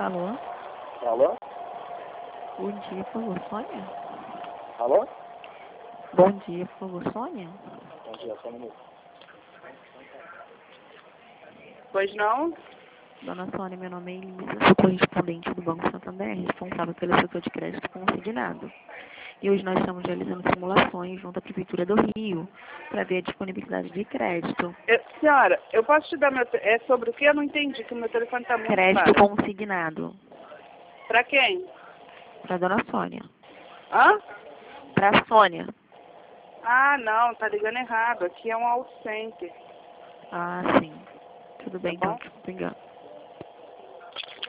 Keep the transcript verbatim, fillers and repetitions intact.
Alô? Alô? Bom dia, por favor, Sônia? Alô? Bom dia, por favor, Sônia? Bom dia, só um minuto. Pois não? Dona Sônia, meu nome é Elisa, sou correspondente do Banco Santander, responsável pelo setor de crédito consignado. E hoje nós estamos realizando simulações junto à Prefeitura do Rio para ver a disponibilidade de crédito. Eu, senhora, eu posso te dar meu... te- É sobre o que? Eu não entendi, que o meu telefone está muito Crédito claro. consignado. Para quem? Para Dona Sônia. Hã? Para Sônia. Ah, não, tá ligando errado. Aqui é um auto center. Ah, sim. Tudo bem, Tá bom? então, desculpa o engano.